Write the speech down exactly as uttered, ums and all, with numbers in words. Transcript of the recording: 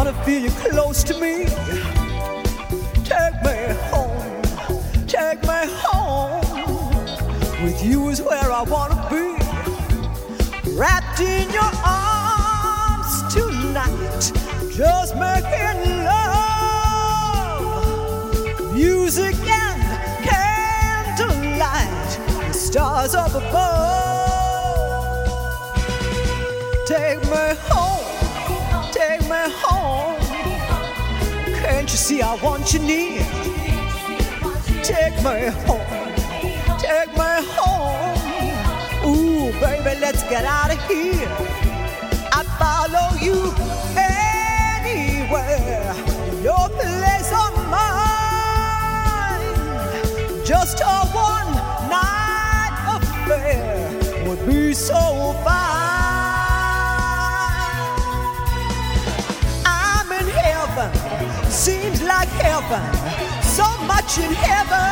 feel you close to me. Take me home, take me home. With you is where I wanna be. Wrapped in your arms tonight, just making love. Music and candlelight, the stars up above. Take me home, take me home. Can't you see I want you near? Take me home, take me home. Ooh, baby, let's get out of here. I'd follow you anywhere, your place or mine. Just a one night affair would be so fine. I'm in heaven, seems like heaven, so much in heaven.